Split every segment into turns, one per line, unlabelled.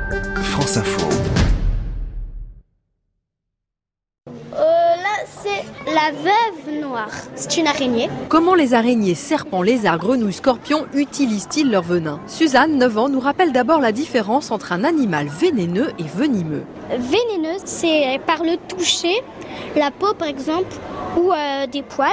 France Info.
Là, c'est la veuve noire. C'est une araignée.
Comment les araignées, serpents, lézards, grenouilles, scorpions utilisent-ils leur venin? Suzanne, 9 ans, nous rappelle d'abord la différence entre un animal vénéneux et venimeux.
Vénéneuse, c'est par le toucher, la peau par exemple, ou des poils.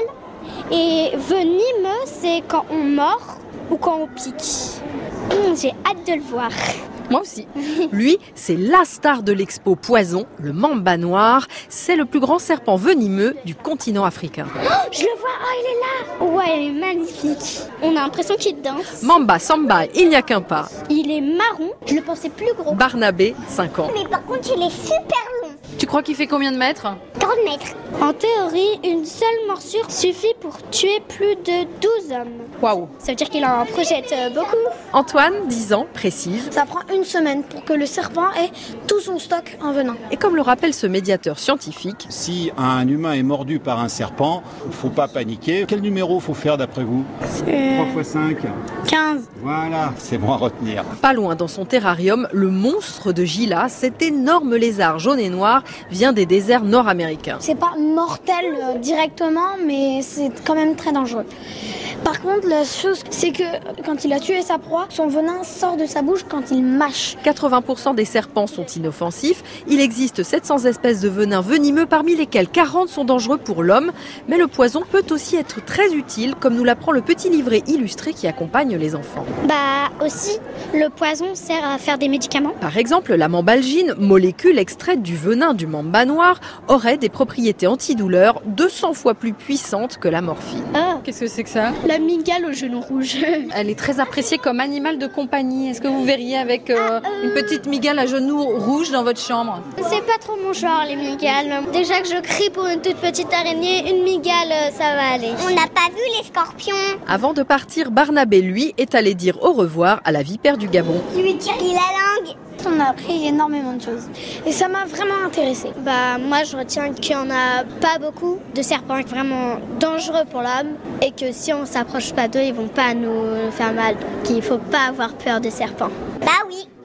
Et venimeux, c'est quand on mord ou quand on pique. J'ai hâte de le voir.
Moi aussi. Lui, c'est la star de l'expo Poison, le mamba noir. C'est le plus grand serpent venimeux du continent africain.
Oh, je le vois, oh, il est là. Ouais, il est magnifique. On a l'impression qu'il danse.
Mamba, samba, il n'y a qu'un pas.
Il est marron, je le pensais plus gros.
Barnabé, 5 ans.
Mais par contre, il est super long.
Tu crois qu'il fait combien de mètres?
40 mètres. En théorie, une seule morsure suffit pour tuer plus de 12 hommes.
Waouh.
Ça veut dire qu'il en projette beaucoup.
Antoine, 10 ans, précise.
Ça prend une semaine pour que le serpent ait tout son stock en venin.
Et comme le rappelle ce médiateur scientifique,
si un humain est mordu par un serpent, il ne faut pas paniquer. Quel numéro faut faire d'après vous? 3 x 5.
15.
Voilà, c'est bon à retenir.
Pas loin dans son terrarium, le monstre de Gila, cet énorme lézard jaune et noir, vient des déserts nord-américains.
C'est pas mortel directement, mais c'est quand même très dangereux. Par contre, la chose, c'est que quand il a tué sa proie, son venin sort de sa bouche quand il mâche.
80% des serpents sont inoffensifs. Il existe 700 espèces de venins venimeux, parmi lesquels 40 sont dangereux pour l'homme. Mais le poison peut aussi être très utile, comme nous l'apprend le petit livret illustré qui accompagne les enfants.
Aussi, le poison sert à faire des médicaments.
Par exemple, la mambalgine, molécule extraite du venin du mamba noir, aurait des propriétés antidouleurs 200 fois plus puissantes que la morphine.
Qu'est-ce que c'est que ça?
La mygale au genou rouge.
Elle est très appréciée comme animal de compagnie. Est-ce que vous verriez avec une petite mygale à genoux rouge dans votre chambre?
C'est pas trop mon genre, les mygales. Déjà que je crie pour une toute petite araignée, une mygale, ça va aller. On n'a pas vu les scorpions.
Avant de partir, Barnabé, lui, est allé dire au revoir à la vipère du Gabon.
Je lui tire la langue.
On a appris énormément de choses. Et ça m'a vraiment intéressée.
Moi, je retiens qu'il n'y en a pas beaucoup de serpents vraiment dangereux pour l'homme et que si on s'approche pas d'eux, ils vont pas nous faire mal. Donc, il faut pas avoir peur des serpents.
Oui.